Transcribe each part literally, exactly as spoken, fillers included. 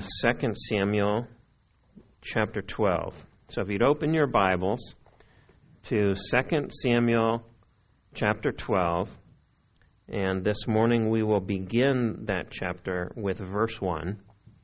Second Samuel chapter twelve. So if you'd open your Bibles to Second Samuel chapter twelve, and this morning we will begin that chapter with verse one.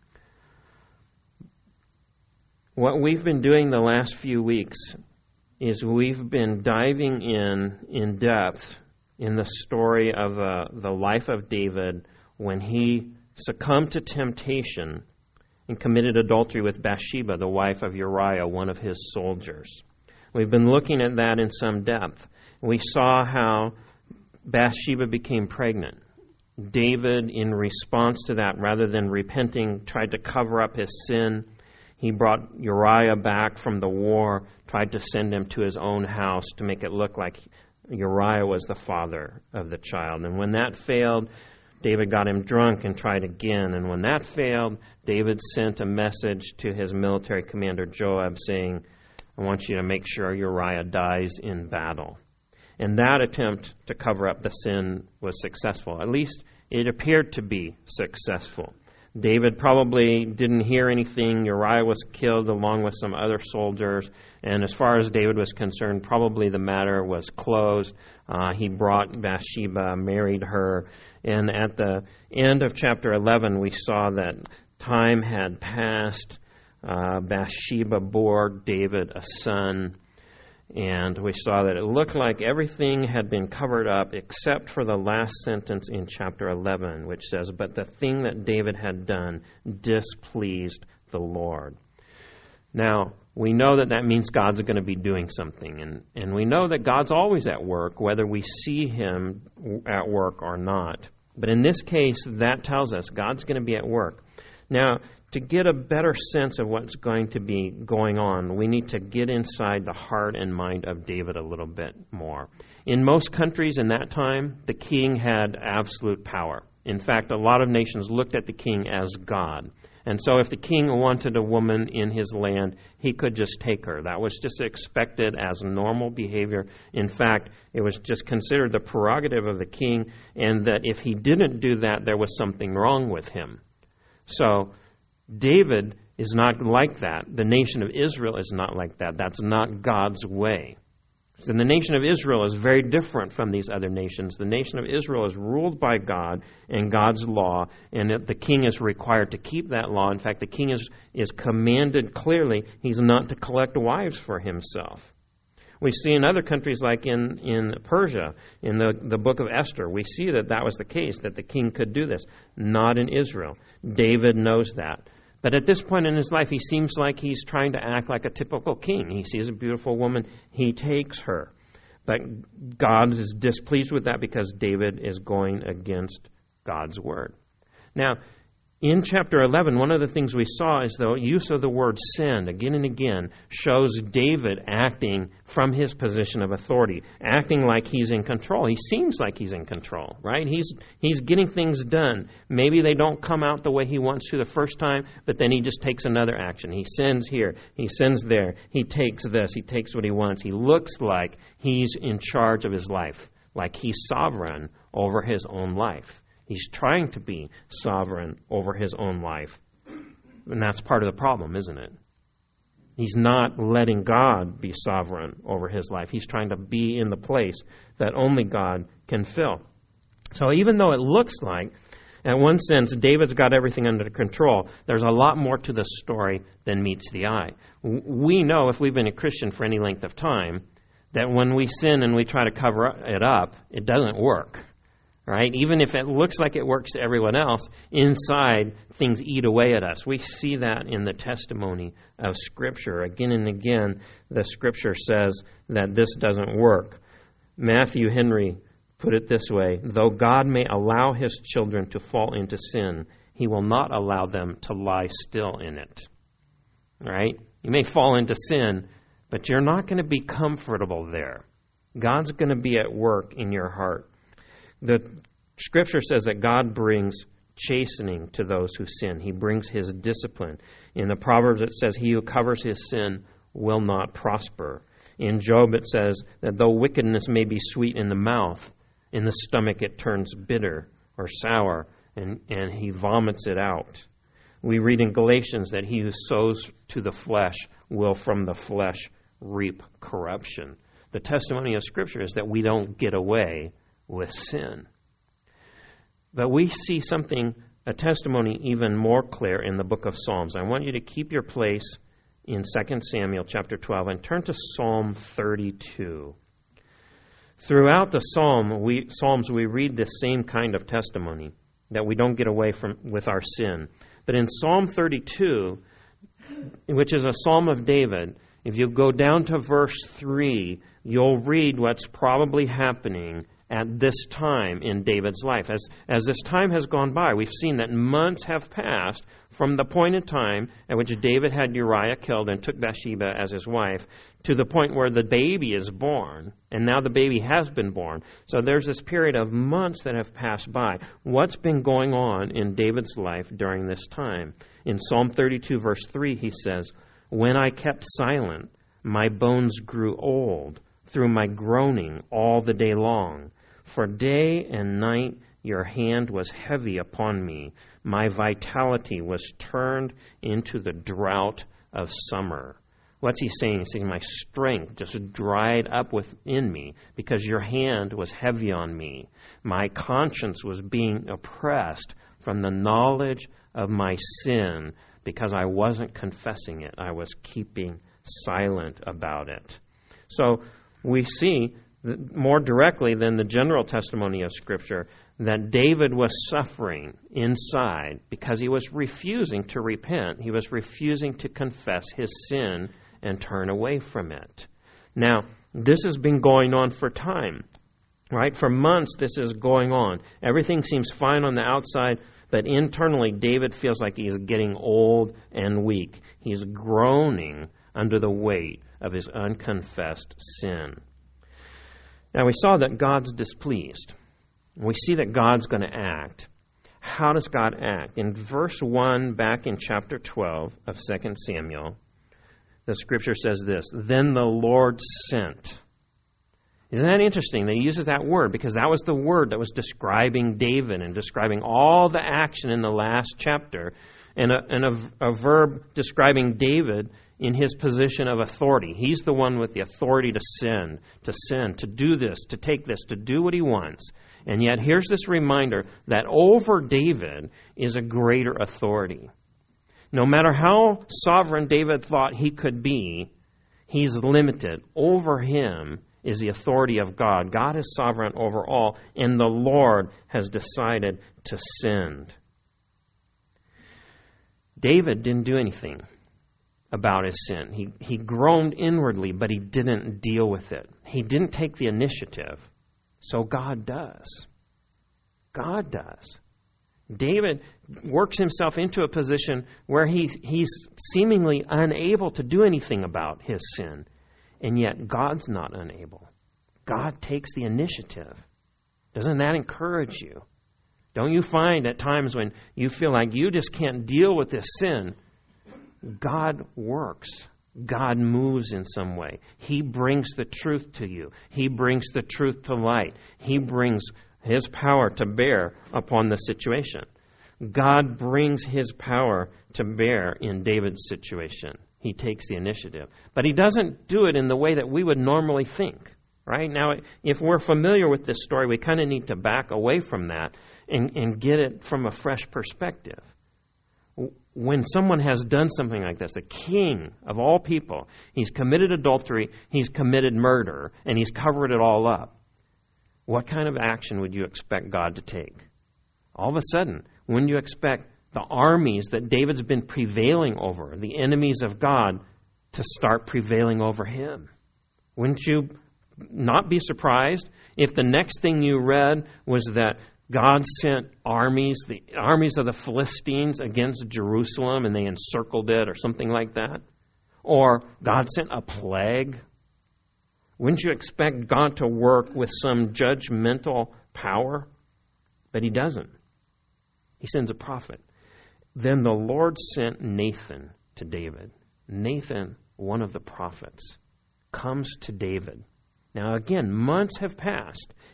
What we've been doing the last few weeks is we've been diving in in depth in the story of uh, the life of David when he succumbed to temptation and committed adultery with Bathsheba, the wife of Uriah, one of his soldiers. We've been looking at that in some depth. We saw how Bathsheba became pregnant. David, in response to that, rather than repenting, tried to cover up his sin. He brought Uriah back from the war, tried to send him to his own house to make it look like Uriah was the father of the child. And when that failed, David got him drunk and tried again. And when that failed, David sent a message to his military commander, Joab, saying, I want you to make sure Uriah dies in battle. And that attempt to cover up the sin was successful. At least it appeared to be successful. David probably didn't hear anything. Uriah was killed along with some other soldiers. And as far as David was concerned, probably the matter was closed. Uh, he brought Bathsheba, married her. And at the end of chapter eleven, we saw that time had passed. Uh, Bathsheba bore David a son. And we saw that it looked like everything had been covered up except for the last sentence in chapter eleven, which says, but the thing that David had done displeased the Lord. Now, we know that that means God's going to be doing something. And, and we know that God's always at work, whether we see him at work or not. But in this case, that tells us God's going to be at work. Now, to get a better sense of what's going to be going on, we need to get inside the heart and mind of David a little bit more. In most countries in that time, the king had absolute power. In fact, a lot of nations looked at the king as God. And so if the king wanted a woman in his land, he could just take her. That was just expected as normal behavior. In fact, it was just considered the prerogative of the king, and that if he didn't do that, there was something wrong with him. So David is not like that. The nation of Israel is not like that. That's not God's way. And the nation of Israel is very different from these other nations. The nation of Israel is ruled by God and God's law, and the king is required to keep that law. In fact, the king is, is commanded clearly he's not to collect wives for himself. We see in other countries like in, in Persia, in the, the book of Esther, we see that that was the case, that the king could do this. Not in Israel. David knows that. But at this point in his life, he seems like he's trying to act like a typical king. He sees a beautiful woman, he takes her. But God is displeased with that because David is going against God's word. Now, in chapter eleven, one of the things we saw is the use of the word sin again and again shows David acting from his position of authority, acting like he's in control. He seems like he's in control, right? He's he's getting things done. Maybe they don't come out the way he wants to the first time, but then he just takes another action. He sends here, he sends there, he takes this, he takes what he wants. He looks like he's in charge of his life, like he's sovereign over his own life. He's trying to be sovereign over his own life. And that's part of the problem, isn't it? He's not letting God be sovereign over his life. He's trying to be in the place that only God can fill. So even though it looks like, in one sense, David's got everything under control, there's a lot more to the story than meets the eye. We know, if we've been a Christian for any length of time, that when we sin and we try to cover it up, it doesn't work. Right? Even if it looks like it works to everyone else, inside things eat away at us. We see that in the testimony of Scripture. Again and again, the Scripture says that this doesn't work. Matthew Henry put it this way, though God may allow his children to fall into sin, he will not allow them to lie still in it. Right? You may fall into sin, but you're not going to be comfortable there. God's going to be at work in your heart. The Scripture says that God brings chastening to those who sin. He brings his discipline. In the Proverbs it says, he who covers his sin will not prosper. In Job it says that though wickedness may be sweet in the mouth, in the stomach it turns bitter or sour, and, and he vomits it out. We read in Galatians that he who sows to the flesh will from the flesh reap corruption. The testimony of Scripture is that we don't get away with sin. But we see something, a testimony even more clear in the book of Psalms. I want you to keep your place in Second Samuel chapter twelve and turn to Psalm thirty-two. Throughout the Psalm, we, Psalms, we read this same kind of testimony, that we don't get away from with our sin. But in Psalm thirty-two, which is a Psalm of David, if you go down to verse three, you'll read what's probably happening at this time in David's life. As, as this time has gone by, we've seen that months have passed from the point in time at which David had Uriah killed and took Bathsheba as his wife to the point where the baby is born, and now the baby has been born. So there's this period of months that have passed by. What's been going on in David's life during this time? In Psalm thirty-two, verse three, he says, "When I kept silent, my bones grew old through my groaning all the day long. For day and night your hand was heavy upon me. My vitality was turned into the drought of summer." What's he saying? He's saying my strength just dried up within me because your hand was heavy on me. My conscience was being oppressed from the knowledge of my sin because I wasn't confessing it. I was keeping silent about it. So we see more directly than the general testimony of Scripture that David was suffering inside because he was refusing to repent. He was refusing to confess his sin and turn away from it. Now, this has been going on for time, right? For months this is going on. Everything seems fine on the outside, but internally David feels like he's getting old and weak. He's groaning under the weight of his unconfessed sin. Now, we saw that God's displeased. We see that God's going to act. How does God act? In verse one, back in chapter twelve of Second Samuel, the Scripture says this, "Then the Lord sent." Isn't that interesting that he uses that word? Because that was the word that was describing David and describing all the action in the last chapter. And a, and a, a verb describing David in his position of authority. He's the one with the authority to sin, to sin, to do this, to take this, to do what he wants. And yet here's this reminder that over David is a greater authority. No matter how sovereign David thought he could be, he's limited. Over him is the authority of God. God is sovereign over all, and the Lord has decided to send. David didn't do anything about his sin. He, he groaned inwardly, but he didn't deal with it. He didn't take the initiative. So God does. God does. David works himself into a position where he, he's seemingly unable to do anything about his sin. And yet God's not unable. God takes the initiative. Doesn't that encourage you? Don't you find at times when you feel like you just can't deal with this sin, God works. God moves in some way. He brings the truth to you. He brings the truth to light. He brings His power to bear upon the situation. God brings His power to bear in David's situation. He takes the initiative. But He doesn't do it in the way that we would normally think. Right? Now, if we're familiar with this story, we kind of need to back away from that and, and get it from a fresh perspective. When someone has done something like this, the king of all people, he's committed adultery, he's committed murder, and he's covered it all up, what kind of action would you expect God to take? All of a sudden, wouldn't you expect the armies that David's been prevailing over, the enemies of God, to start prevailing over him? Wouldn't you not be surprised if the next thing you read was that God sent armies, the armies of the Philistines against Jerusalem, and they encircled it or something like that? Or God sent a plague? Wouldn't you expect God to work with some judgmental power? But He doesn't. He sends a prophet. Then the Lord sent Nathan to David. Nathan, one of the prophets, comes to David. Now again, months have passed,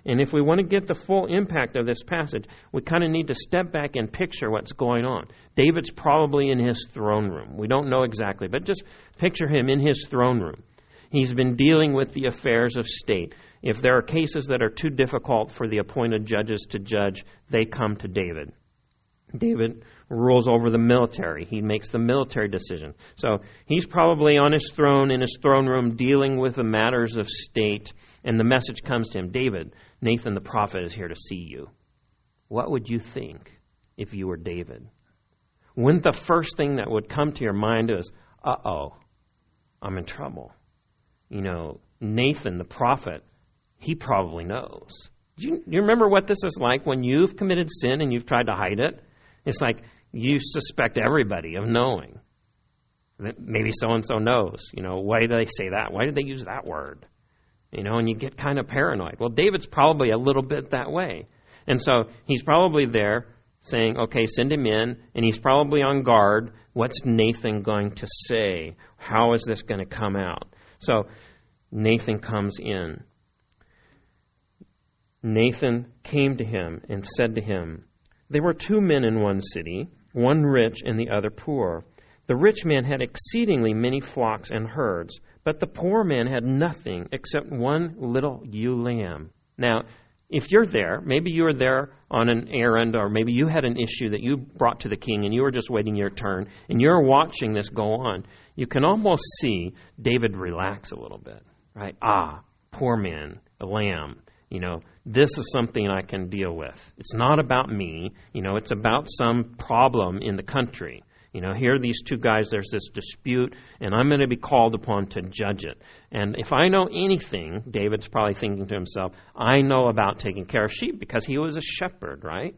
And if we want to get the full impact of this passage, we kind of need to step back and picture what's going on. David's probably in his throne room. We don't know exactly, but just picture him in his throne room. He's been dealing with the affairs of state. If there are cases that are too difficult for the appointed judges to judge, they come to David. David rules over the military. He makes the military decision. So he's probably on his throne, in his throne room, dealing with the matters of state, and the message comes to him, David, Nathan the prophet is here to see you. What would you think if you were David? Wouldn't the first thing that would come to your mind is, uh-oh, I'm in trouble. You know, Nathan the prophet, he probably knows. Do you, you remember what this is like when you've committed sin and you've tried to hide it? It's like you suspect everybody of knowing. Maybe so-and-so knows. You know, why did they say that? Why did they use that word? You know, and you get kind of paranoid. Well, David's probably a little bit that way. And so he's probably there saying, okay, send him in, and he's probably on guard. What's Nathan going to say? How is this going to come out? So Nathan comes in. Nathan came to him and said to him, there were two men in one city, one rich and the other poor. The rich man had exceedingly many flocks and herds, but the poor man had nothing except one little ewe lamb. Now, if you're there, maybe you were there on an errand, or maybe you had an issue that you brought to the king and you were just waiting your turn, and you're watching this go on, you can almost see David relax a little bit, right? Ah, poor man, a lamb. You know, this is something I can deal with. It's not about me. You know, it's about some problem in the country. You know, here are these two guys, there's this dispute, and I'm going to be called upon to judge it. And if I know anything, David's probably thinking to himself, I know about taking care of sheep because he was a shepherd, right?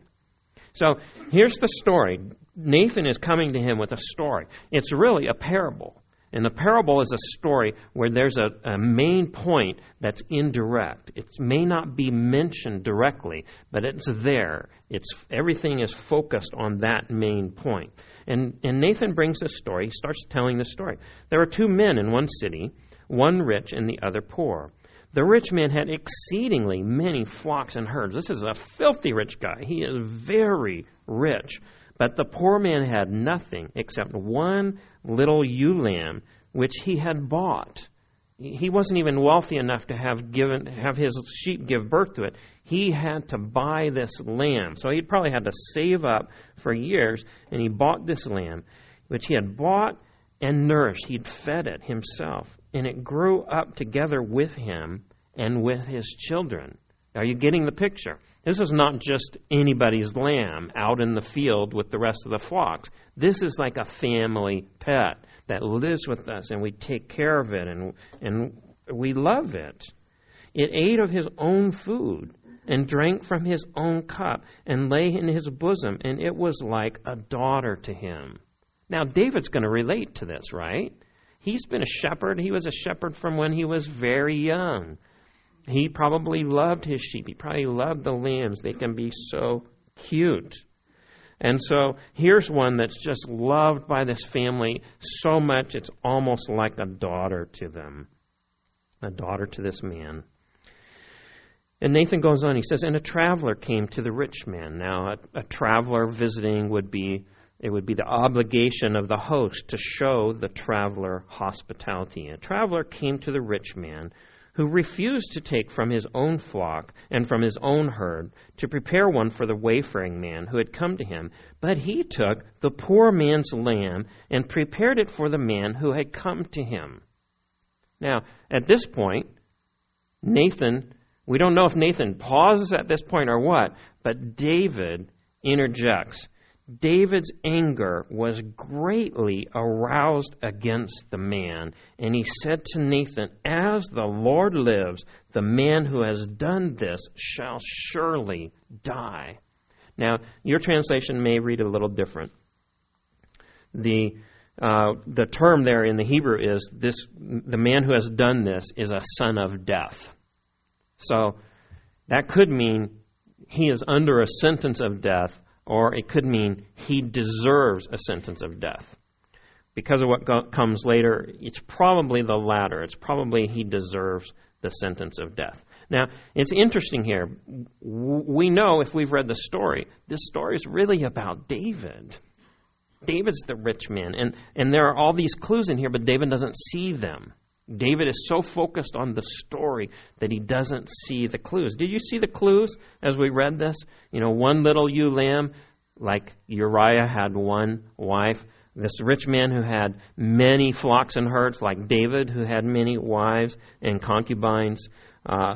So here's the story. Nathan is coming to him with a story. It's really a parable. And the parable is a story where there's a, a main point that's indirect. It may not be mentioned directly, but it's there. It's everything is focused on that main point. And, and Nathan brings this story. He starts telling the story. There were two men in one city, one rich and the other poor. The rich man had exceedingly many flocks and herds. This is a filthy rich guy. He is very rich. But the poor man had nothing except one little ewe lamb, which he had bought. He wasn't even wealthy enough to have given have his sheep give birth to it. He had to buy this lamb. So he'd probably had to save up for years, and he bought this lamb, which he had bought and nourished. He'd fed it himself, and it grew up together with him and with his children. Are you getting the picture? This is not just anybody's lamb out in the field with the rest of the flocks. This is like a family pet that lives with us, and we take care of it, and and we love it. It ate of his own food and drank from his own cup and lay in his bosom, and it was like a daughter to him. Now, David's going to relate to this, right? He's been a shepherd. He was a shepherd from when he was very young. He probably loved his sheep. He probably loved the lambs. They can be so cute. And so here's one that's just loved by this family so much it's almost like a daughter to them. A daughter to this man. And Nathan goes on. He says, and a traveler came to the rich man. Now, a, a traveler visiting would be, it would be the obligation of the host to show the traveler hospitality. A traveler came to the rich man, who refused to take from his own flock and from his own herd to prepare one for the wayfaring man who had come to him. But he took the poor man's lamb and prepared it for the man who had come to him. Now, at this point, Nathan, we don't know if Nathan pauses at this point or what, but David interjects. David's anger was greatly aroused against the man, and he said to Nathan, as the Lord lives, the man who has done this shall surely die. Now, your translation may read a little different. The uh, the term there in the Hebrew is this: the man who has done this is a son of death. So that could mean he is under a sentence of death, or it could mean he deserves a sentence of death. Because of what go- comes later, it's probably the latter. It's probably he deserves the sentence of death. Now, it's interesting here. We know, if we've read the story, this story is really about David. David's the rich man. And, and there are all these clues in here, but David doesn't see them. David is so focused on the story that he doesn't see the clues. Did you see the clues as we read this? You know, one little ewe lamb, like Uriah had one wife. This rich man who had many flocks and herds, like David, who had many wives and concubines. Uh,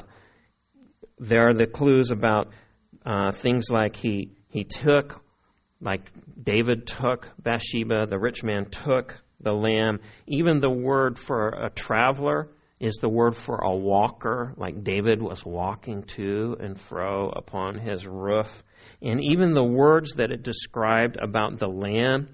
there are the clues about uh, things like he he took, like David took Bathsheba, the rich man took the lamb. Even the word for a traveler is the word for a walker, like David was walking to and fro upon his roof. And even the words that it described about the lamb,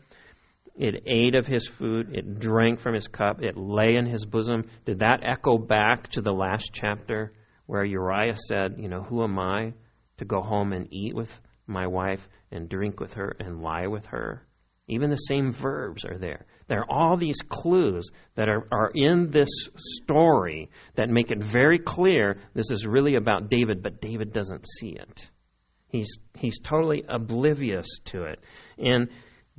it ate of his food, it drank from his cup, it lay in his bosom. Did that echo back to the last chapter where Uriah said, you know, who am I to go home and eat with my wife and drink with her and lie with her? Even the same verbs are there. There are all these clues that are, are in this story that make it very clear this is really about David, but David doesn't see it. He's he's totally oblivious to it. And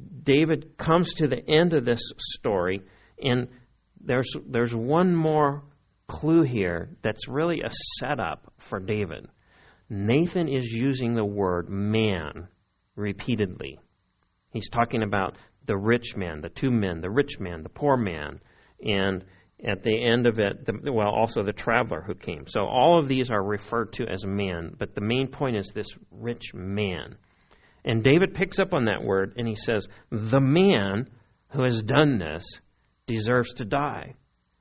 David comes to the end of this story, and there's there's one more clue here that's really a setup for David. Nathan is using the word man repeatedly. He's talking about the rich man, the two men, the rich man, the poor man, and at the end of it, the, well, also the traveler who came. So all of these are referred to as man, but the main point is this rich man. And David picks up on that word, and he says, the man who has done this deserves to die.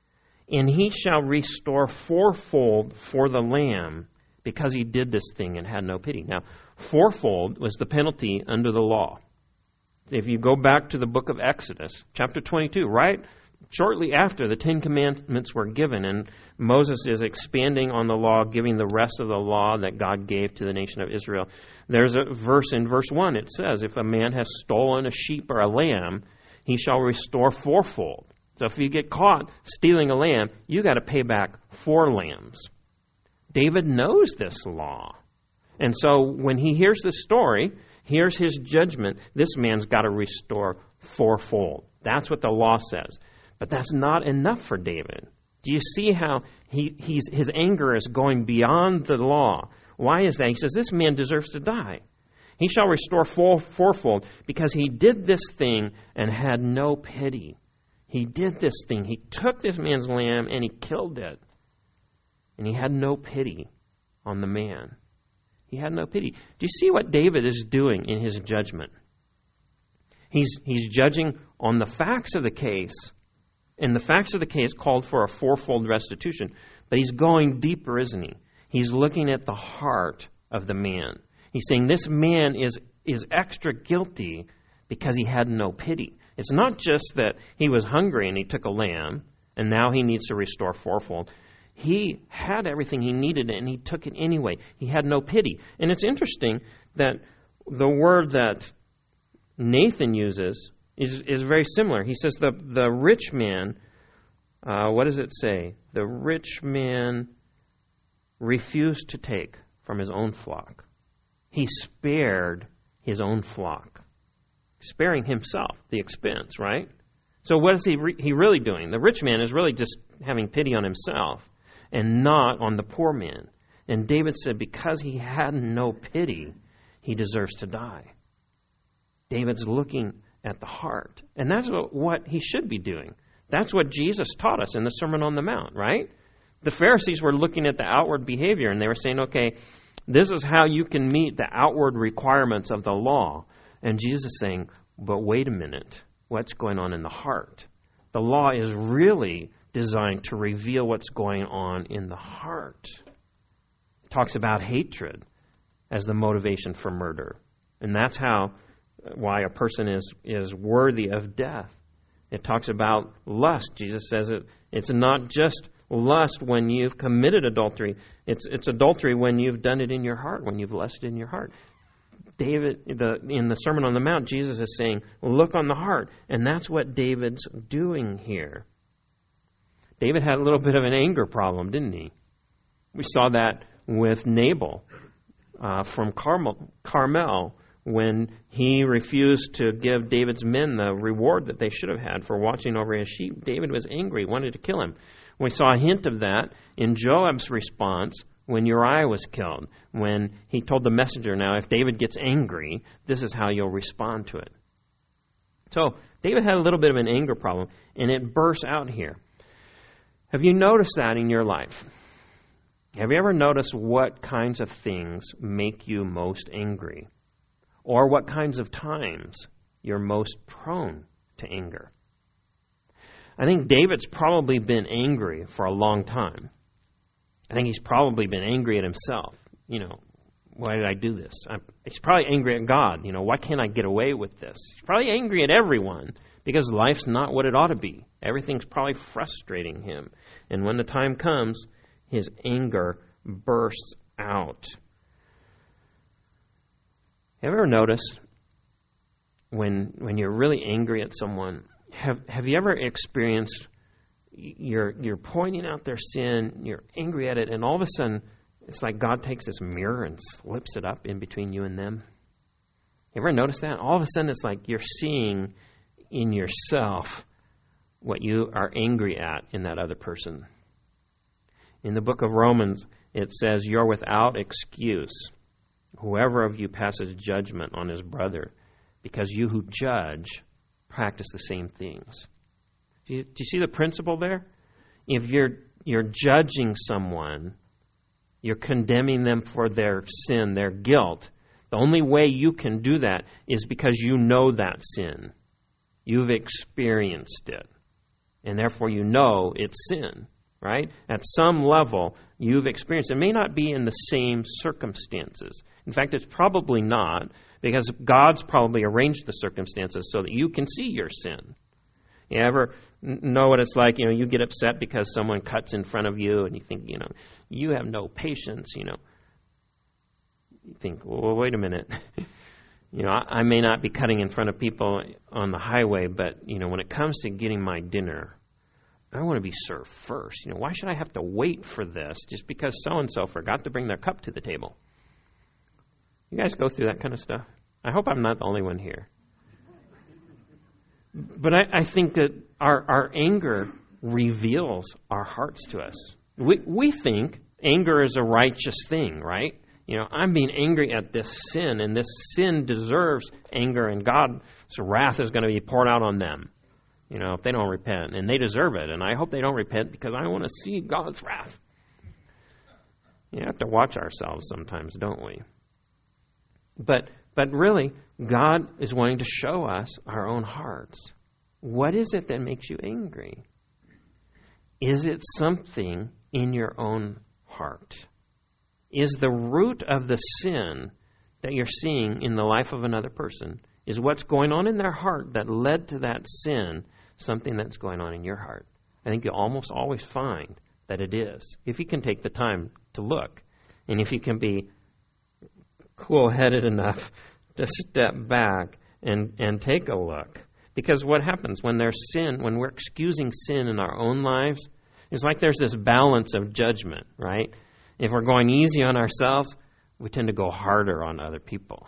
And he shall restore fourfold for the lamb, because he did this thing and had no pity. Now, fourfold was the penalty under the law. If you go back to the book of Exodus, chapter twenty-two, right shortly after the Ten Commandments were given, and Moses is expanding on the law, giving the rest of the law that God gave to the nation of Israel. There's a verse in verse one. It says, if a man has stolen a sheep or a lamb, he shall restore fourfold. So if you get caught stealing a lamb, you got to pay back four lambs. David knows this law. And so when he hears this story, here's his judgment. This man's got to restore fourfold. That's what the law says. But that's not enough for David. Do you see how he, he's, his anger is going beyond the law? Why is that? He says, this man deserves to die. He shall restore four, fourfold because he did this thing and had no pity. He did this thing. He took this man's lamb and he killed it. And he had no pity on the man. He had no pity. Do you see what David is doing in his judgment? He's, he's judging on the facts of the case, and the facts of the case called for a fourfold restitution. But he's going deeper, isn't he? He's looking at the heart of the man. He's saying this man is, is extra guilty because he had no pity. It's not just that he was hungry and he took a lamb, and now he needs to restore fourfold. He had everything he needed, and he took it anyway. He had no pity. And it's interesting that the word that Nathan uses is, is very similar. He says the, the rich man, uh, what does it say? The rich man refused to take from his own flock. He spared his own flock, sparing himself the expense, right? So what is he, re- he really doing? The rich man is really just having pity on himself and not on the poor man. And David said because he had no pity, he deserves to die. David's looking at the heart. And that's what, what he should be doing. That's what Jesus taught us in the Sermon on the Mount, right? The Pharisees were looking at the outward behavior, and they were saying, okay, this is how you can meet the outward requirements of the law. And Jesus is saying, but wait a minute, what's going on in the heart? The law is really designed to reveal what's going on in the heart. It talks about hatred as the motivation for murder. And that's how why a person is, is worthy of death. It talks about lust. Jesus says it, it's not just lust when you've committed adultery. It's it's adultery when you've done it in your heart, when you've lusted in your heart. David, the, in the Sermon on the Mount, Jesus is saying, look on the heart. And that's what David's doing here. David had a little bit of an anger problem, didn't he? We saw that with Nabal uh, from Carmel, Carmel when he refused to give David's men the reward that they should have had for watching over his sheep. David was angry, wanted to kill him. We saw a hint of that in Joab's response when Uriah was killed, when he told the messenger, now, if David gets angry, this is how you'll respond to it. So David had a little bit of an anger problem, and it bursts out here. Have you noticed that in your life? Have you ever noticed what kinds of things make you most angry? Or what kinds of times you're most prone to anger? I think David's probably been angry for a long time. I think he's probably been angry at himself. You know, why did I do this? I'm, he's probably angry at God. You know, why can't I get away with this? He's probably angry at everyone because life's not what it ought to be. Everything's probably frustrating him. And when the time comes, his anger bursts out. Have you ever noticed when when you're really angry at someone, have have you ever experienced you're you're pointing out their sin, you're angry at it, and all of a sudden it's like God takes this mirror and slips it up in between you and them? You ever notice that? All of a sudden it's like you're seeing in yourself what you are angry at in that other person. In the book of Romans, it says, you're without excuse, whoever of you passes judgment on his brother, because you who judge practice the same things. Do you, do you see the principle there? If you're you're judging someone, you're condemning them for their sin, their guilt. The only way you can do that is because you know that sin. You've experienced it. And therefore you know it's sin, right? At some level, you've experienced it. It may not be in the same circumstances. In fact, it's probably not, because God's probably arranged the circumstances so that you can see your sin. You ever know what it's like? You know, you get upset because someone cuts in front of you and you think, you know, you have no patience, you know. You think, well, wait a minute. You know, I, I may not be cutting in front of people on the highway, but, you know, when it comes to getting my dinner, I want to be served first. You know, why should I have to wait for this just because so-and-so forgot to bring their cup to the table? You guys go through that kind of stuff? I hope I'm not the only one here. But I, I think that our, our anger reveals our hearts to us. We we think anger is a righteous thing, right? You know, I'm being angry at this sin, and this sin deserves anger, and God's wrath is going to be poured out on them, you know, if they don't repent. And they deserve it, and I hope they don't repent because I want to see God's wrath. You have to watch ourselves sometimes, don't we? But but really, God is wanting to show us our own hearts. What is it that makes you angry? Is it something in your own heart? Is the root of the sin that you're seeing in the life of another person, is what's going on in their heart that led to that sin something that's going on in your heart? I think you'll almost always find that it is, if you can take the time to look, and if you can be cool-headed enough to step back and, and take a look. Because what happens when there's sin, when we're excusing sin in our own lives, it's like there's this balance of judgment, right? If we're going easy on ourselves, we tend to go harder on other people.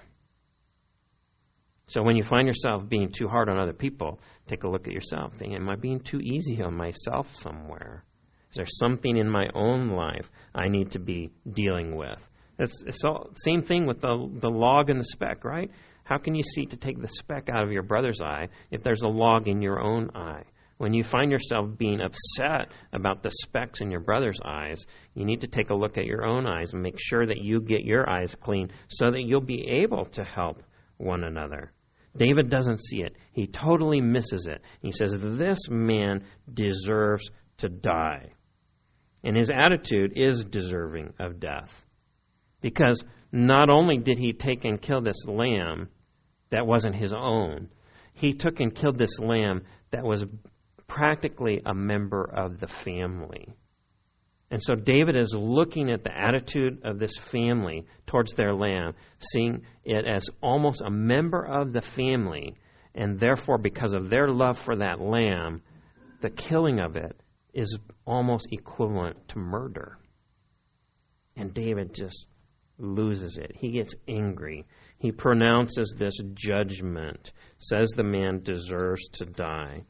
So when you find yourself being too hard on other people, take a look at yourself. Think, am I being too easy on myself somewhere? Is there something in my own life I need to be dealing with? It's, it's all same thing with the the log and the speck, right? How can you seek to take the speck out of your brother's eye if there's a log in your own eye? When you find yourself being upset about the specks in your brother's eyes, you need to take a look at your own eyes and make sure that you get your eyes clean so that you'll be able to help one another. David doesn't see it. He totally misses it. He says, this man deserves to die. And his attitude is deserving of death. Because not only did he take and kill this lamb that wasn't his own, he took and killed this lamb that was practically a member of the family. And so David is looking at the attitude of this family towards their lamb, seeing it as almost a member of the family, and therefore because of their love for that lamb, the killing of it is almost equivalent to murder. And David just loses it. He gets angry. He pronounces this judgment, says the man deserves to die.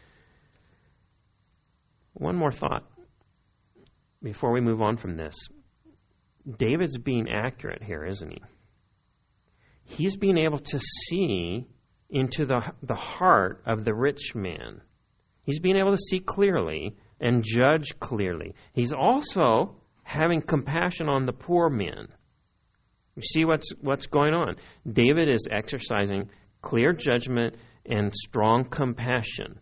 One more thought before we move on from this. David's being accurate here, isn't he? He's being able to see into the, the heart of the rich man. He's being able to see clearly and judge clearly. He's also having compassion on the poor man. You see what's what's going on. David is exercising clear judgment and strong compassion.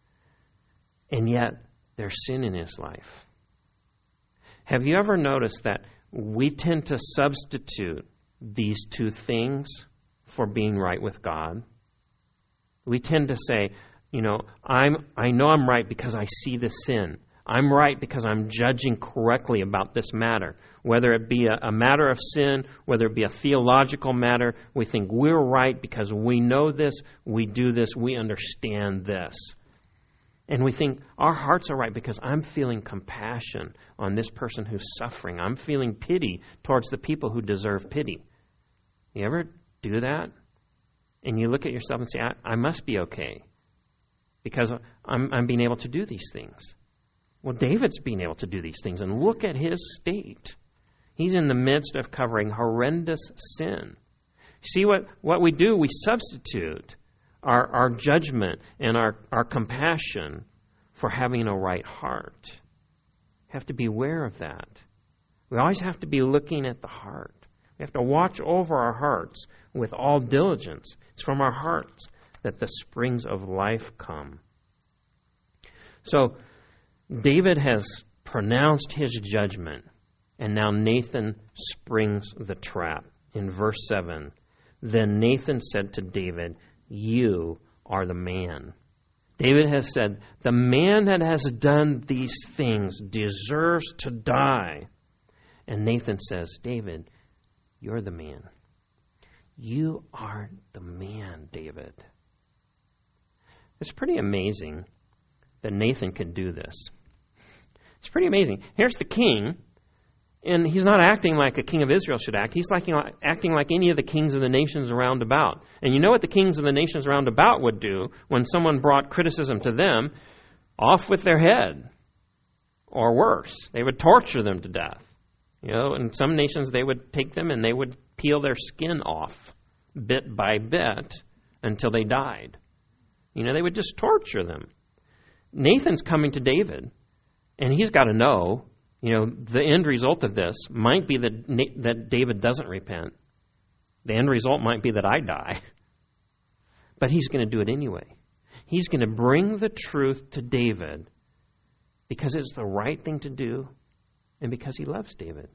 And yet, there's sin in his life. Have you ever noticed that we tend to substitute these two things for being right with God? We tend to say, you know, I'm I know I'm right because I see the sin. I'm right because I'm judging correctly about this matter. Whether it be a, a matter of sin, whether it be a theological matter, we think we're right because we know this, we do this, we understand this. And we think our hearts are right because I'm feeling compassion on this person who's suffering. I'm feeling pity towards the people who deserve pity. You ever do that? And you look at yourself and say, I, I must be okay because I'm, I'm being able to do these things. Well, David's being able to do these things, and look at his state. He's in the midst of covering horrendous sin. See what, what we do? We substitute our, our judgment and our, our compassion for having a right heart. We have to be aware of that. We always have to be looking at the heart. We have to watch over our hearts with all diligence. It's from our hearts that the springs of life come. So, David has pronounced his judgment, and now Nathan springs the trap. In verse seven, then Nathan said to David, you are the man. David has said, the man that has done these things deserves to die. And Nathan says, David, you're the man. You are the man, David. It's pretty amazing that Nathan could do this. It's pretty amazing. Here's the king, and he's not acting like a king of Israel should act. He's like, you know, acting like any of the kings of the nations around about. And you know what the kings of the nations around about would do when someone brought criticism to them? Off with their head. Or worse, they would torture them to death. You know, in some nations they would take them and they would peel their skin off bit by bit until they died. You know, they would just torture them. Nathan's coming to David, and he's got to know, you know, the end result of this might be that that David doesn't repent. The end result might be that I die. But he's going to do it anyway. He's going to bring the truth to David because it's the right thing to do and because he loves David.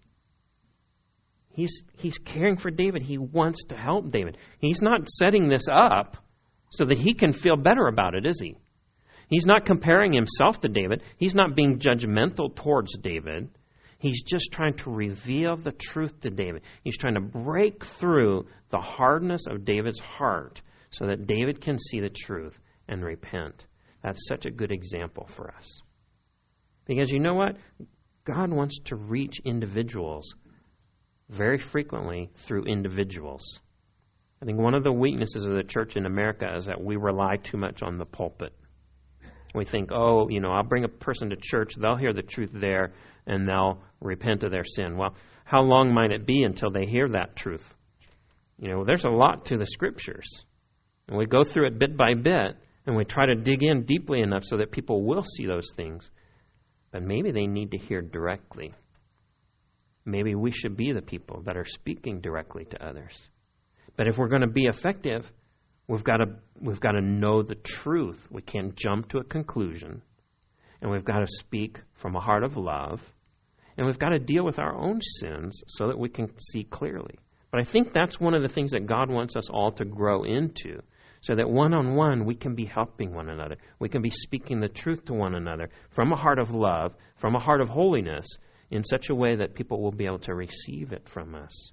He's he's caring for David. He wants to help David. He's not setting this up so that he can feel better about it, is he? He's not comparing himself to David. He's not being judgmental towards David. He's just trying to reveal the truth to David. He's trying to break through the hardness of David's heart so that David can see the truth and repent. That's such a good example for us. Because you know what? God wants to reach individuals very frequently through individuals. I think one of the weaknesses of the church in America is that we rely too much on the pulpit. We think, oh, you know, I'll bring a person to church, they'll hear the truth there, and they'll repent of their sin. Well, how long might it be until they hear that truth? You know, there's a lot to the Scriptures. And we go through it bit by bit, and we try to dig in deeply enough so that people will see those things. But maybe they need to hear directly. Maybe we should be the people that are speaking directly to others. But if we're going to be effective, We've got to we've got to know the truth. We can't jump to a conclusion. And we've got to speak from a heart of love. And we've got to deal with our own sins so that we can see clearly. But I think that's one of the things that God wants us all to grow into, so that one-on-one we can be helping one another. We can be speaking the truth to one another from a heart of love, from a heart of holiness, in such a way that people will be able to receive it from us.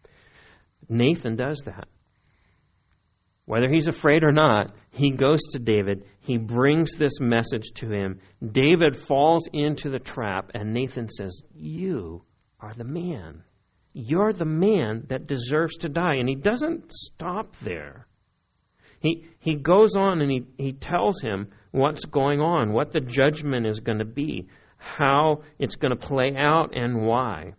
Nathan does that. Whether he's afraid or not, he goes to David. He brings this message to him. David falls into the trap, and Nathan says, you are the man. You're the man that deserves to die. And he doesn't stop there. He he goes on and he, he tells him what's going on, what the judgment is going to be, how it's going to play out, and why.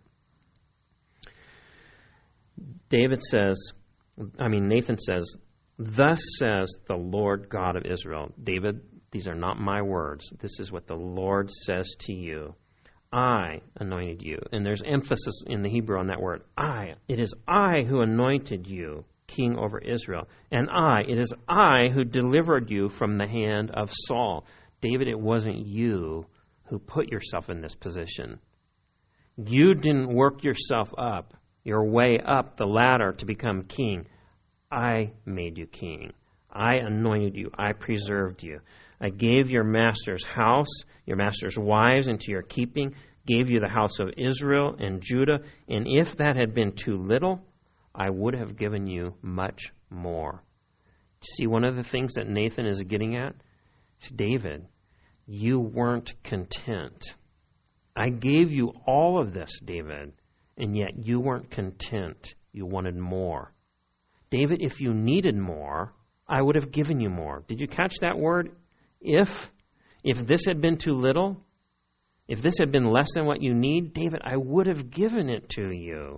David says, I mean, Nathan says, "Thus says the Lord God of Israel." David, these are not my words. This is what the Lord says to you. I anointed you. And there's emphasis in the Hebrew on that word. I. It is I who anointed you king over Israel. And I, it is I who delivered you from the hand of Saul. David, it wasn't you who put yourself in this position. You didn't work yourself up, your way up the ladder to become king. I made you king. I anointed you. I preserved you. I gave your master's house, your master's wives into your keeping, gave you the house of Israel and Judah. And if that had been too little, I would have given you much more. See, one of the things that Nathan is getting at is, David, you weren't content. I gave you all of this, David, and yet you weren't content. You wanted more. David, if you needed more, I would have given you more. Did you catch that word? If, if this had been too little, if this had been less than what you need, David, I would have given it to you.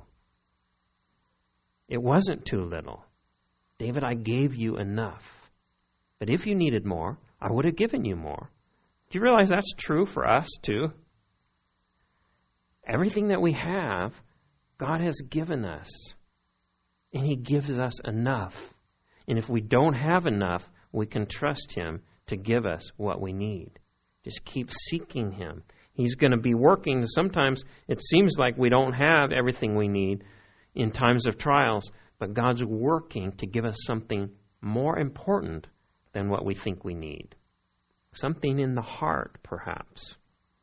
It wasn't too little. David, I gave you enough. But if you needed more, I would have given you more. Do you realize that's true for us too? Everything that we have, God has given us. And He gives us enough. And if we don't have enough, we can trust Him to give us what we need. Just keep seeking Him. He's going to be working. Sometimes it seems like we don't have everything we need in times of trials, but God's working to give us something more important than what we think we need. Something in the heart, perhaps.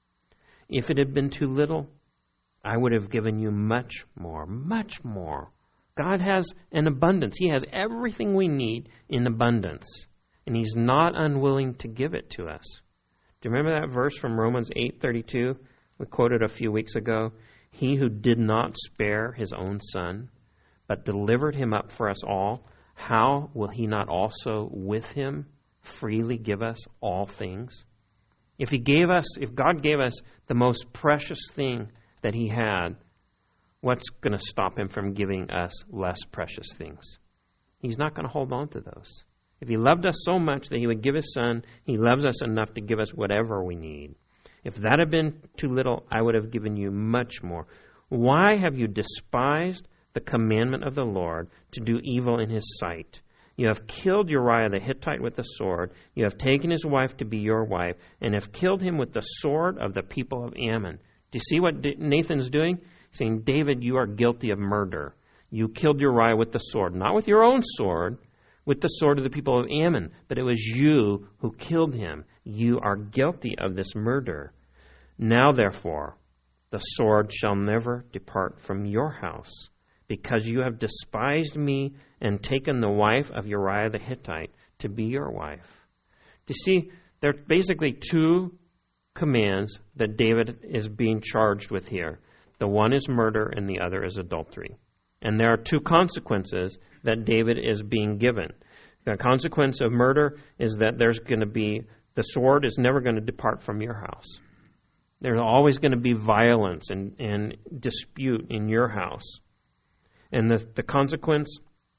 If it had been too little, I would have given you much more, much more. God has an abundance. He has everything we need in abundance, and He's not unwilling to give it to us. Do you remember that verse from Romans eight thirty-two? We quoted a few weeks ago. He who did not spare His own Son, but delivered Him up for us all, how will He not also with Him freely give us all things? If He gave us, if God gave us the most precious thing that He had, what's going to stop Him from giving us less precious things? He's not going to hold on to those. If He loved us so much that He would give His Son, He loves us enough to give us whatever we need. If that had been too little, I would have given you much more. Why have you despised the commandment of the Lord to do evil in His sight? You have killed Uriah the Hittite with the sword. You have taken his wife to be your wife, and have killed him with the sword of the people of Ammon. Do you see what Nathan's doing? He's saying, David, you are guilty of murder. You killed Uriah with the sword, not with your own sword, with the sword of the people of Ammon, but it was you who killed him. You are guilty of this murder. Now, therefore, the sword shall never depart from your house, because you have despised me and taken the wife of Uriah the Hittite to be your wife. Do you see, there are basically two commands that David is being charged with here. The one is murder and the other is adultery. And there are two consequences that David is being given. The consequence of murder is that there's going to be, the sword is never going to depart from your house. There's always going to be violence and, and dispute in your house. And the, the consequence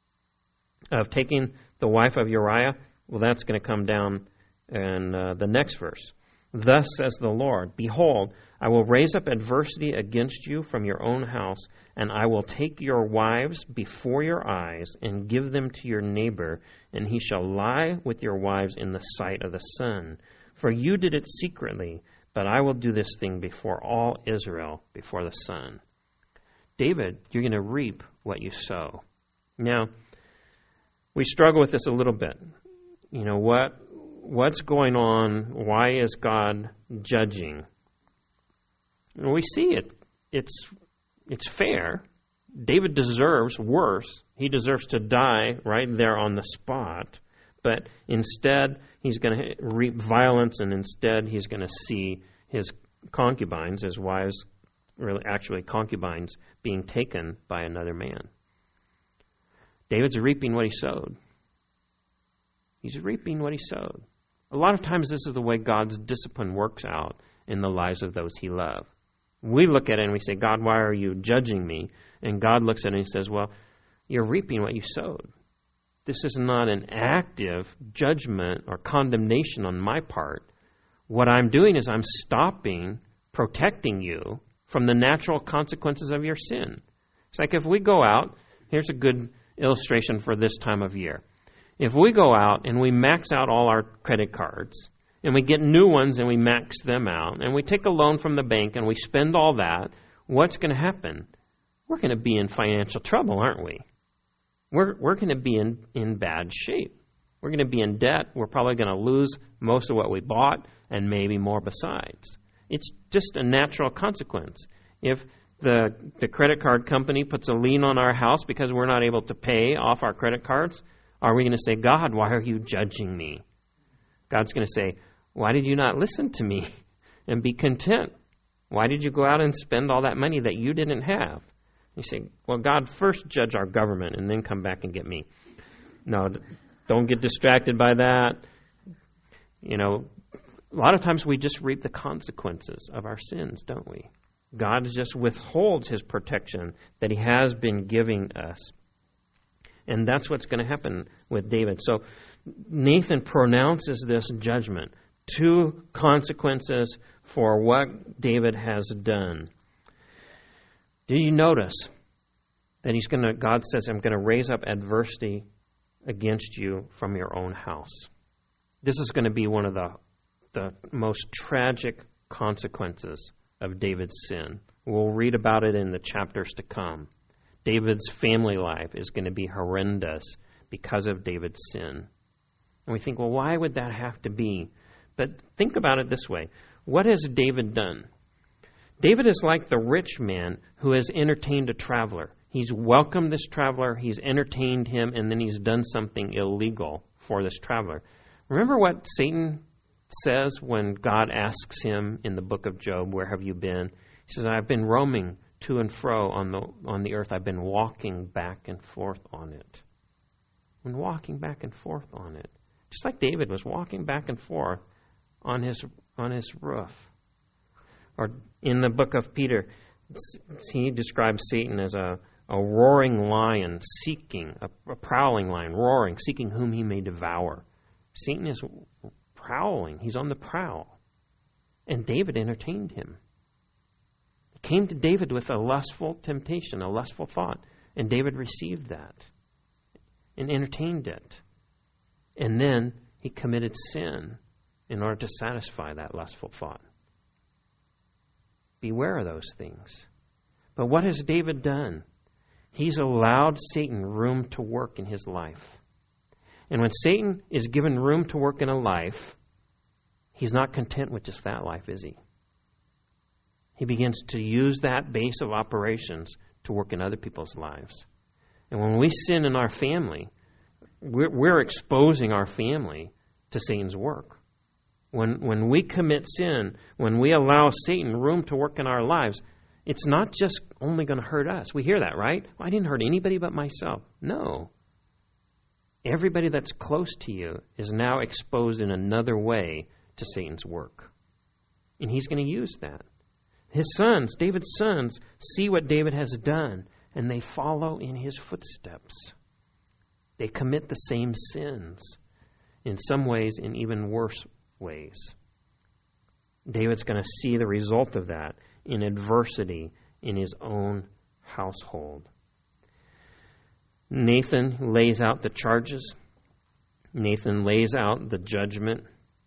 of taking the wife of Uriah, well, that's going to come down in uh, the next verse. Thus says the Lord, behold, I will raise up adversity against you from your own house, and I will take your wives before your eyes and give them to your neighbor, and he shall lie with your wives in the sight of the sun. For you did it secretly, but I will do this thing before all Israel, before the sun. David, you're going to reap what you sow. Now, we struggle with this a little bit. You know, what what's going on? Why is God judging? And we see it. It's it's fair. David deserves worse. He deserves to die right there on the spot. But instead, he's going to reap violence, and instead he's going to see his concubines, his wives, really actually concubines being taken by another man. David's reaping what he sowed. He's reaping what he sowed. A lot of times this is the way God's discipline works out in the lives of those he loves. We look at it and we say, God, why are you judging me? And God looks at it and he says, well, you're reaping what you sowed. This is not an active judgment or condemnation on my part. What I'm doing is I'm stopping, protecting you from the natural consequences of your sin. It's like if we go out, here's a good illustration for this time of year. If we go out and we max out all our credit cards, and we get new ones and we max them out, and we take a loan from the bank and we spend all that, what's going to happen? We're going to be in financial trouble, aren't we? We're we're going to be in, in bad shape. We're going to be in debt. We're probably going to lose most of what we bought and maybe more besides. It's just a natural consequence. If the the credit card company puts a lien on our house because we're not able to pay off our credit cards, are we going to say, God, why are you judging me? God's going to say, why did you not listen to me and be content? Why did you go out and spend all that money that you didn't have? You say, well, God, first judge our government and then come back and get me. No, don't get distracted by that. You know, a lot of times we just reap the consequences of our sins, don't we? God just withholds his protection that he has been giving us. And that's what's going to happen with David. So Nathan pronounces this judgment. Two consequences for what David has done. Did you notice that he's going to, God says, I'm going to raise up adversity against you from your own house. This is going to be one of the, the most tragic consequences of David's sin. We'll read about it in the chapters to come. David's family life is going to be horrendous because of David's sin. And we think, well, why would that have to be? But think about it this way. What has David done? David is like the rich man who has entertained a traveler. He's welcomed this traveler, he's entertained him, and then he's done something illegal for this traveler. Remember what Satan says when God asks him in the book of Job, where have you been? He says, I've been roaming to and fro on the on the earth. I've been walking back and forth on it. I've been walking back and forth on it. Just like David was walking back and forth on his on his roof. Or in the book of Peter, he describes Satan as a, a roaring lion seeking, a, a prowling lion, roaring, seeking whom he may devour. Satan is prowling. He's on the prowl. And David entertained him. He came to David with a lustful temptation, a lustful thought. And David received that and entertained it. And then he committed sin in order to satisfy that lustful thought. Beware of those things. But what has David done? He's allowed Satan room to work in his life. And when Satan is given room to work in a life, he's not content with just that life, is he? He begins to use that base of operations to work in other people's lives. And when we sin in our family, we're, we're exposing our family to Satan's work. When when we commit sin, when we allow Satan room to work in our lives, it's not just only going to hurt us. We hear that, right? Well, I didn't hurt anybody but myself. No. Everybody that's close to you is now exposed in another way to Satan's work. And he's going to use that. His sons, David's sons, see what David has done, and they follow in his footsteps. They commit the same sins, in some ways in even worse ways. David's going to see the result of that in adversity in his own household. Nathan lays out the charges. Nathan lays out the judgment.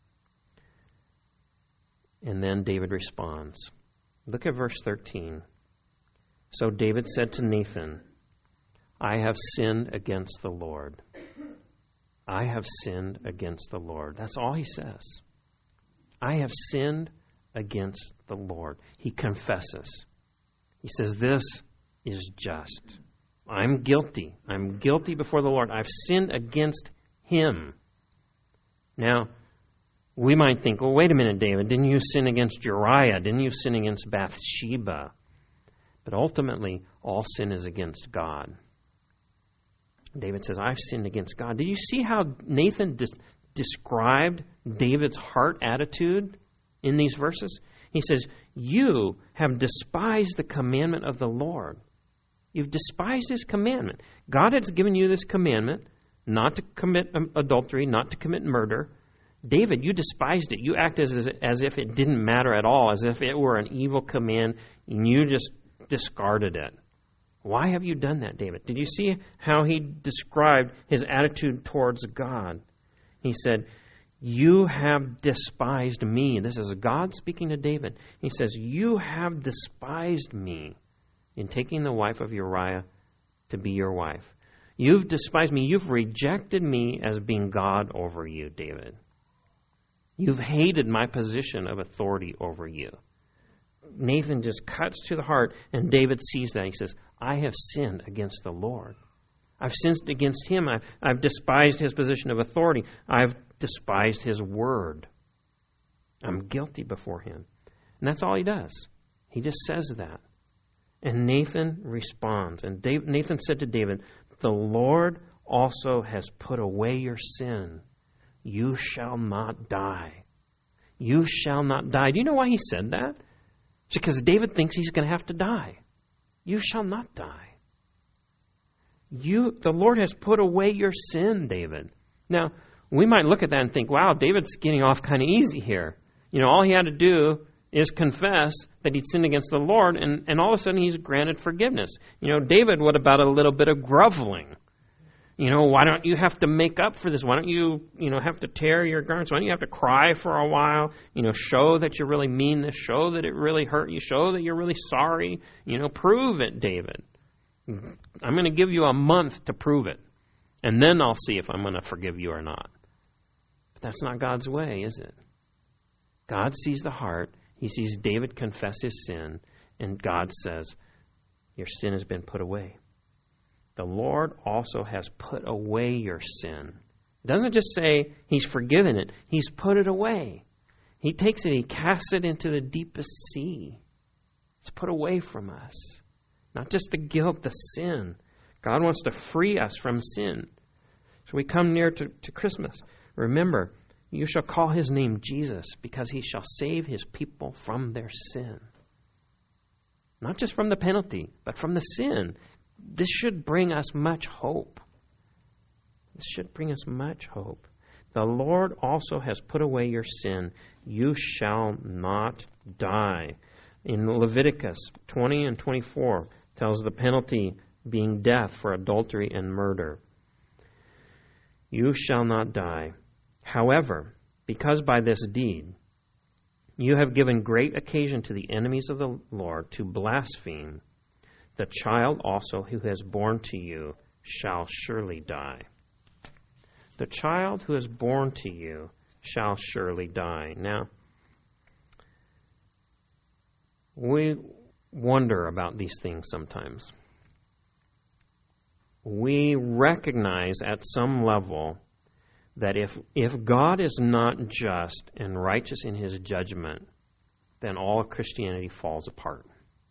And then David responds. Look at verse thirteen. So David said to Nathan, I have sinned against the Lord. I have sinned against the Lord. That's all he says. I have sinned against the Lord. He confesses. He says, this is just. I'm guilty. I'm guilty before the Lord. I've sinned against him. Now, we might think, well, wait a minute, David. Didn't you sin against Uriah? Didn't you sin against Bathsheba? But ultimately, all sin is against God. David says, I've sinned against God. Did you see how Nathan des- described David's heart attitude in these verses? He says, you have despised the commandment of the Lord. You've despised his commandment. God has given you this commandment not to commit adultery, not to commit murder. David, you despised it. You acted as, as if it didn't matter at all, as if it were an evil command, and you just discarded it. Why have you done that, David? Did you see how he described his attitude towards God? He said, you have despised me. This is God speaking to David. He says, you have despised me in taking the wife of Uriah to be your wife. You've despised me. You've rejected me as being God over you, David. You've hated my position of authority over you. Nathan just cuts to the heart, and David sees that. He says, I have sinned against the Lord. I've sinned against him. I've, I've despised his position of authority. I've despised his word. I'm guilty before him. And that's all he does. He just says that. And Nathan responds. And Dave, Nathan said to David, the Lord also has put away your sin. You shall not die. You shall not die. Do you know why he said that? It's because David thinks he's going to have to die. You shall not die. You, the Lord has put away your sin, David. Now, we might look at that and think, wow, David's getting off kind of easy here. You know, all he had to do is confess that he'd sinned against the Lord, and, and all of a sudden he's granted forgiveness. You know, David, what about a little bit of groveling? You know, why don't you have to make up for this? Why don't you, you know, have to tear your garments? Why don't you have to cry for a while? You know, show that you really mean this. Show that it really hurt you. Show that you're really sorry. You know, prove it, David. I'm going to give you a month to prove it. And then I'll see if I'm going to forgive you or not. But that's not God's way, is it? God sees the heart. He sees David confess his sin. And God says, your sin has been put away. The Lord also has put away your sin. It doesn't just say he's forgiven it. He's put it away. He takes it, he casts it into the deepest sea. It's put away from us. Not just the guilt, the sin. God wants to free us from sin. So we come near to, to Christmas. Remember, you shall call his name Jesus, because he shall save his people from their sin. Not just from the penalty, but from the sin. This should bring us much hope. This should bring us much hope. The Lord also has put away your sin. You shall not die. In Leviticus twenty and twenty-four tells the penalty being death for adultery and murder. You shall not die. However, because by this deed you have given great occasion to the enemies of the Lord to blaspheme, the child also who has born to you shall surely die. The child who is born to you shall surely die. Now, we wonder about these things sometimes. We recognize at some level that if, if God is not just and righteous in his judgment, then all of Christianity falls apart.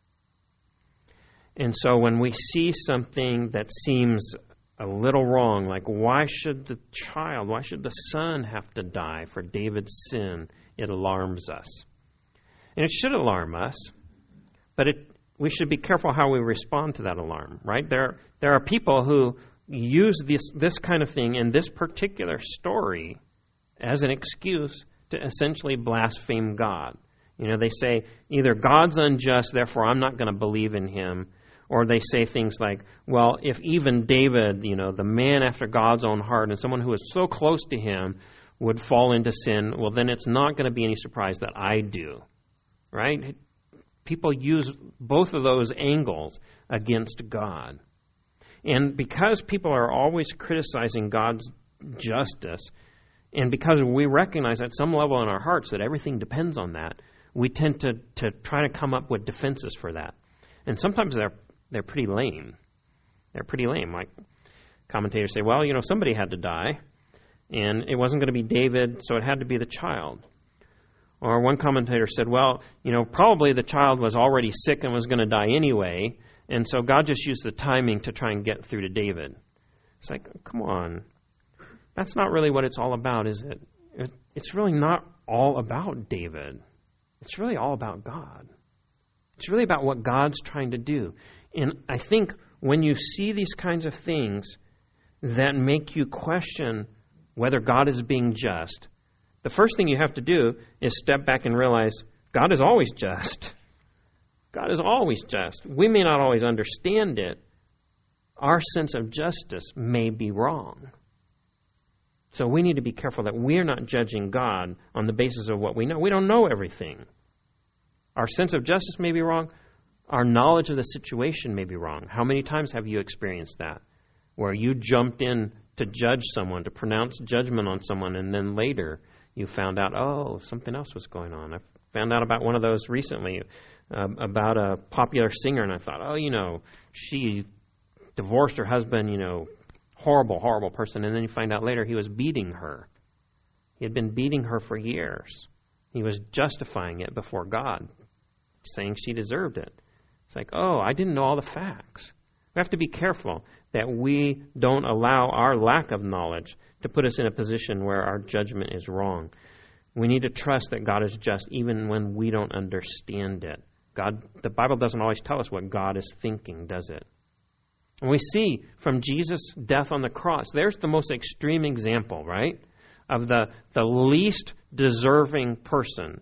And so when we see something that seems a little wrong, like why should the child, why should the son have to die for David's sin, it alarms us. And it should alarm us, but it, we should be careful how we respond to that alarm, right? There, there are people who use this, this kind of thing in this particular story as an excuse to essentially blaspheme God. You know, they say either God's unjust, therefore I'm not going to believe in him, or they say things like, well, if even David, you know, the man after God's own heart and someone who is so close to him would fall into sin, well, then it's not going to be any surprise that I do, right? People use both of those angles against God. And because people are always criticizing God's justice, and because we recognize at some level in our hearts that everything depends on that, we tend to, to try to come up with defenses for that. And sometimes they're they're pretty lame. They're pretty lame. Like commentators say, well, you know, somebody had to die, and it wasn't going to be David, so it had to be the child. Or one commentator said, well, you know, probably the child was already sick and was going to die anyway, and so God just used the timing to try and get through to David. It's like, come on. That's not really what it's all about, is it? It's really not all about David. It's really all about God. It's really about what God's trying to do. And I think when you see these kinds of things that make you question whether God is being just, the first thing you have to do is step back and realize God is always just. God is always just. We may not always understand it. Our sense of justice may be wrong. So we need to be careful that we're not judging God on the basis of what we know. We don't know everything. Our sense of justice may be wrong. Our knowledge of the situation may be wrong. How many times have you experienced that? Where you jumped in to judge someone, to pronounce judgment on someone, and then later you found out, oh, something else was going on. I found out about one of those recently, uh, about a popular singer, and I thought, oh, you know, she divorced her husband, you know, horrible, horrible person. And then you find out later he was beating her. He had been beating her for years. He was justifying it before God, saying she deserved it. It's like, oh, I didn't know all the facts. We have to be careful that we don't allow our lack of knowledge to put us in a position where our judgment is wrong. We need to trust that God is just even when we don't understand it. God, the Bible doesn't always tell us what God is thinking, does it? And we see from Jesus' death on the cross, there's the most extreme example, right? Of the, the least deserving person,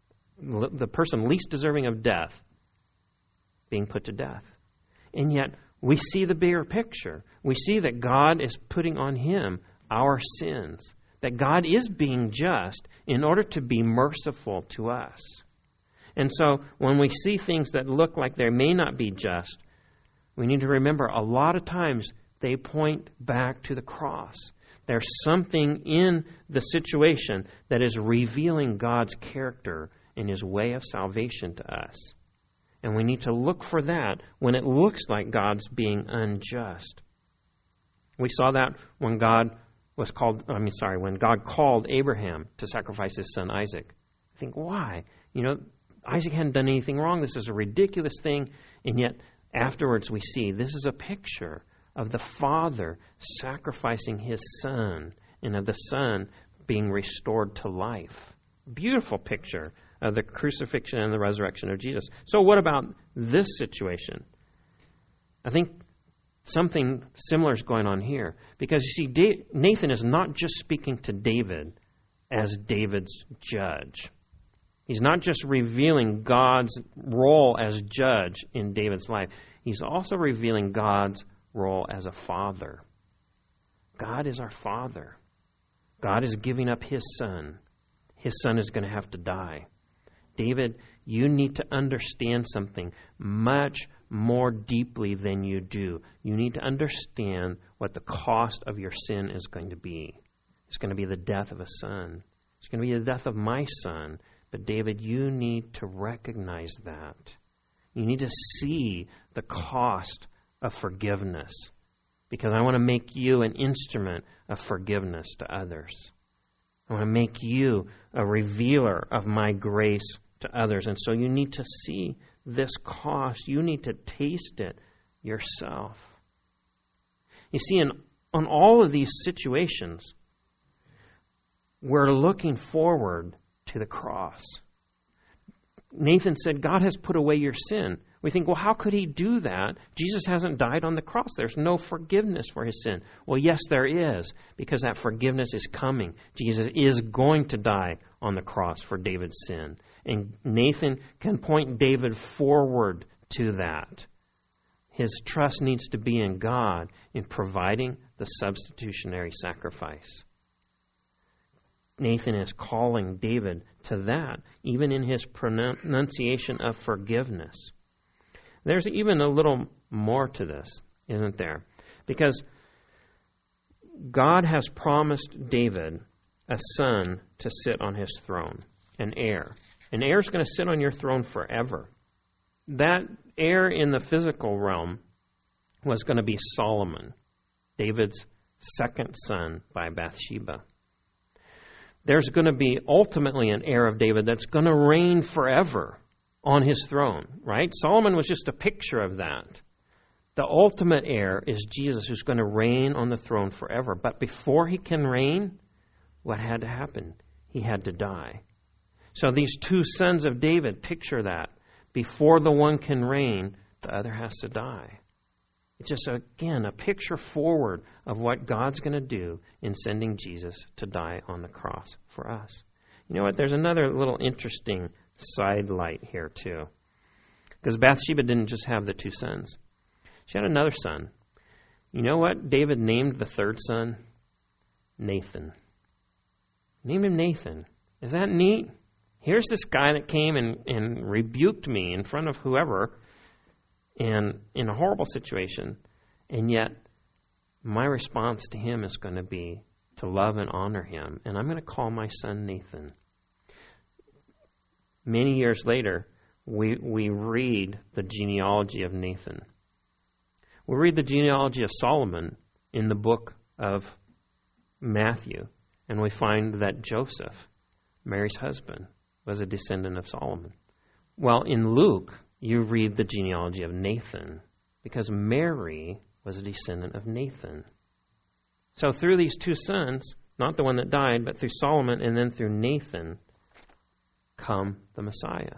the person least deserving of death, being put to death. And yet, we see the bigger picture. We see that God is putting on him our sins, that God is being just in order to be merciful to us. And so, when we see things that look like they may not be just, we need to remember a lot of times they point back to the cross. There's something in the situation that is revealing God's character and his way of salvation to us. And we need to look for that when it looks like God's being unjust. We saw that when God was called, I mean, sorry, when God called Abraham to sacrifice his son Isaac. I think, why? You know, Isaac hadn't done anything wrong. This is a ridiculous thing. And yet, afterwards we see this is a picture of the Father sacrificing his Son and of the Son being restored to life. Beautiful picture of the crucifixion and the resurrection of Jesus. So what about this situation? I think something similar is going on here. Because you see, Nathan is not just speaking to David as David's judge. He's not just revealing God's role as judge in David's life. He's also revealing God's role as a father. God is our Father. God is giving up his Son. His Son is going to have to die. David, you need to understand something much more deeply than you do. You need to understand what the cost of your sin is going to be. It's going to be the death of a son. It's going to be the death of my son. But David, you need to recognize that. You need to see the cost of forgiveness, because I want to make you an instrument of forgiveness to others. I want to make you a revealer of my grace to others. And so you need to see this cost. You need to taste it yourself. You see, in on all of these situations, we're looking forward to the cross. Nathan said, God has put away your sin. We think, well, how could he do that? Jesus hasn't died on the cross. There's no forgiveness for his sin. Well, yes, there is, because that forgiveness is coming. Jesus is going to die on the cross for David's sin. And Nathan can point David forward to that. His trust needs to be in God in providing the substitutionary sacrifice. Nathan is calling David to that, even in his pronunciation of forgiveness. There's even a little more to this, isn't there? Because God has promised David a son to sit on his throne, an heir. An heir is going to sit on your throne forever. That heir in the physical realm was going to be Solomon, David's second son by Bathsheba. there's going to be ultimately an heir of David that's going to reign forever on his throne, right? Solomon was just a picture of that. The ultimate heir is Jesus, who's going to reign on the throne forever. But before he can reign, what had to happen? He had to die. So these two sons of David, picture that. Before the one can reign, the other has to die. It's just, again, a picture forward of what God's going to do in sending Jesus to die on the cross for us. You know what? There's another little interesting sidelight here, too. Because Bathsheba didn't just have the two sons. She had another son. You know what David named the third son? Nathan. Named him Nathan. Is that neat? Here's this guy that came and, and rebuked me in front of whoever and in a horrible situation. And yet, my response to him is going to be to love and honor him. And I'm going to call my son Nathan. Many years later, we, we read the genealogy of Nathan. We read the genealogy of Solomon in the book of Matthew, and we find that Joseph, Mary's husband, was a descendant of Solomon. Well, in Luke, you read the genealogy of Nathan, because Mary was a descendant of Nathan. So through these two sons, not the one that died, but through Solomon and then through Nathan, come the Messiah.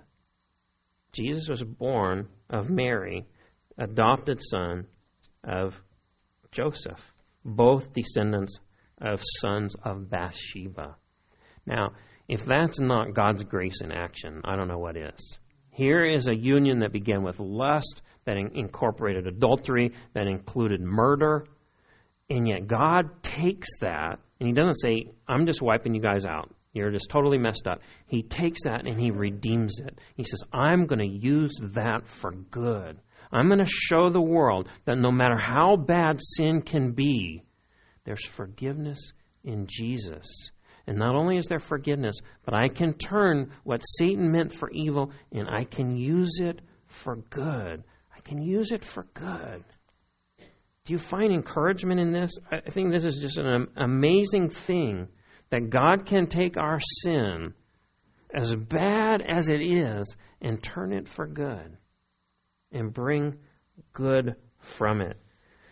Jesus was born of Mary, adopted son of Joseph, both descendants of sons of Bathsheba. Now, if that's not God's grace in action, I don't know what is. Here is a union that began with lust, that in- incorporated adultery, that included murder, and yet God takes that, and He doesn't say, I'm just wiping you guys out. You're just totally messed up. He takes that and He redeems it. He says, I'm going to use that for good. I'm going to show the world that no matter how bad sin can be, there's forgiveness in Jesus. And not only is there forgiveness, but I can turn what Satan meant for evil and I can use it for good. I can use it for good. Do you find encouragement in this? I think this is just an amazing thing that God can take our sin, as bad as it is, and turn it for good and bring good from it.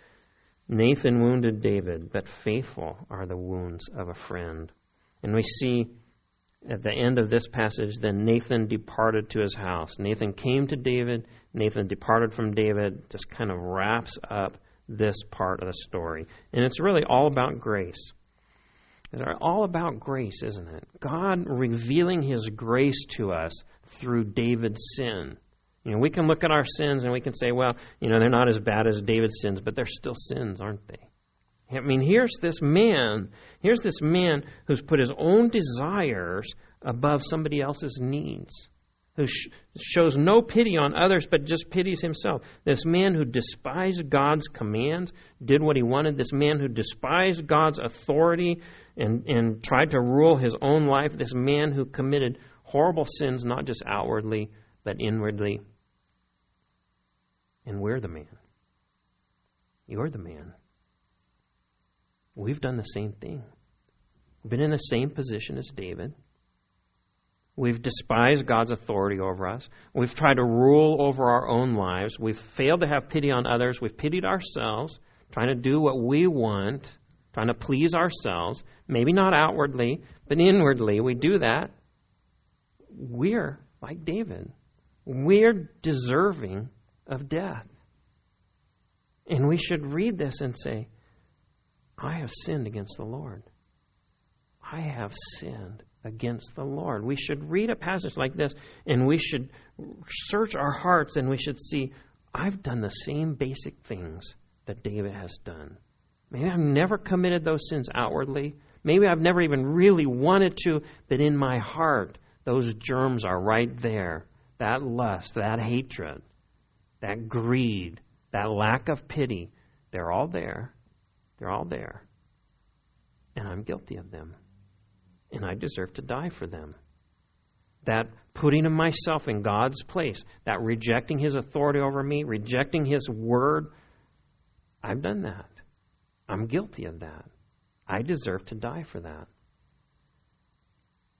Nathan wounded David, but faithful are the wounds of a friend. And we see at the end of this passage, then Nathan departed to his house. Nathan came to David. Nathan departed from David. Just kind of wraps up this part of the story. And it's really all about grace. It's all about grace, isn't it? God revealing His grace to us through David's sin. You know, we can look at our sins and we can say, well, you know, they're not as bad as David's sins, but they're still sins, aren't they? I mean, here's this man, here's this man who's put his own desires above somebody else's needs, who sh- shows no pity on others but just pities himself. This man who despised God's commands, did what he wanted. This man who despised God's authority and, and tried to rule his own life. This man who committed horrible sins, not just outwardly, but inwardly. And we're the man. You're the man. We've done the same thing. We've been in the same position as David. We've despised God's authority over us. We've tried to rule over our own lives. We've failed to have pity on others. We've pitied ourselves, trying to do what we want, trying to please ourselves. Maybe not outwardly, but inwardly we do that. We're like David. We're deserving of death. And we should read this and say, I have sinned against the Lord. I have sinned against the Lord. We should read a passage like this and we should search our hearts and we should see, I've done the same basic things that David has done. Maybe I've never committed those sins outwardly. Maybe I've never even really wanted to, but in my heart, those germs are right there. That lust, that hatred, that greed, that lack of pity, they're all there. They're all there. And I'm guilty of them. And I deserve to die for them. That putting of myself in God's place, that rejecting His authority over me, rejecting His word, I've done that. I'm guilty of that. I deserve to die for that.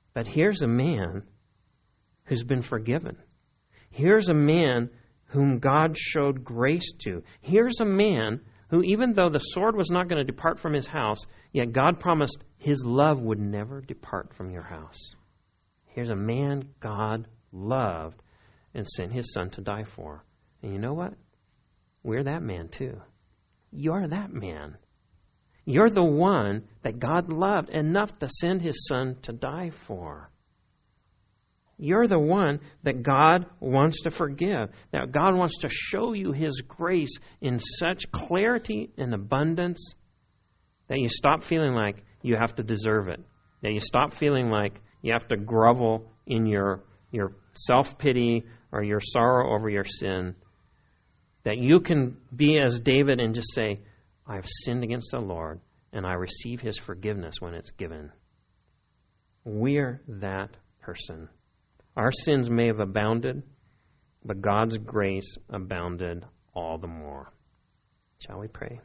But here's a man who's been forgiven. Here's a man whom God showed grace to. Here's a man who, even though the sword was not going to depart from his house, yet God promised his love would never depart from your house. Here's a man God loved and sent his son to die for. And you know what? We're that man too. You're that man. You're the one that God loved enough to send his son to die for. You're the one that God wants to forgive, that God wants to show you his grace in such clarity and abundance that you stop feeling like you have to deserve it, that you stop feeling like you have to grovel in your, your self-pity or your sorrow over your sin, that you can be as David and just say, I've sinned against the Lord, and I receive his forgiveness when it's given. We're that person. Our sins may have abounded, but God's grace abounded all the more. Shall we pray?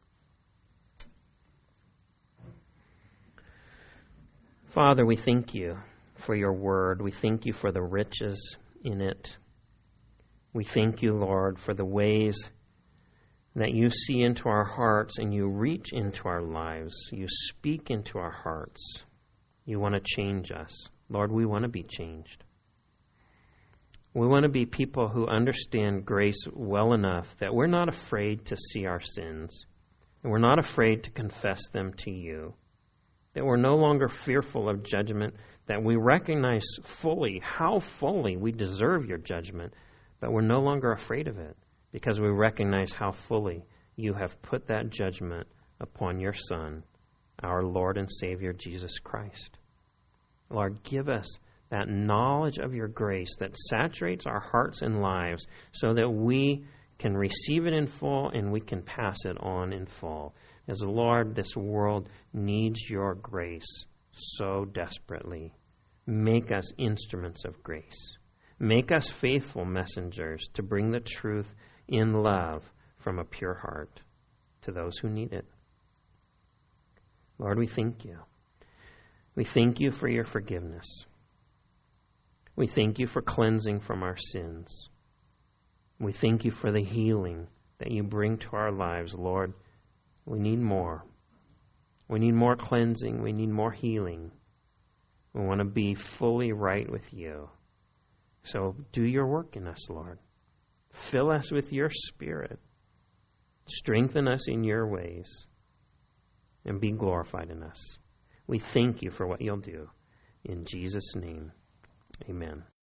Father, we thank you for your word. We thank you for the riches in it. We thank you, Lord, for the ways that you see into our hearts and you reach into our lives. You speak into our hearts. You want to change us. Lord, we want to be changed. We want to be people who understand grace well enough that we're not afraid to see our sins, and we're not afraid to confess them to you, that we're no longer fearful of judgment, that we recognize fully how fully we deserve your judgment, but we're no longer afraid of it because we recognize how fully you have put that judgment upon your Son, our Lord and Savior, Jesus Christ. Lord, give us that knowledge of your grace that saturates our hearts and lives so that we can receive it in full and we can pass it on in full. As Lord, this world needs your grace so desperately. Make us instruments of grace. Make us faithful messengers to bring the truth in love from a pure heart to those who need it. Lord, we thank you. We thank you for your forgiveness. We thank you for cleansing from our sins. We thank you for the healing that you bring to our lives, Lord. We need more. We need more cleansing. We need more healing. We want to be fully right with you. So do your work in us, Lord. Fill us with your Spirit. Strengthen us in your ways. And be glorified in us. We thank you for what you'll do. In Jesus' name, amen.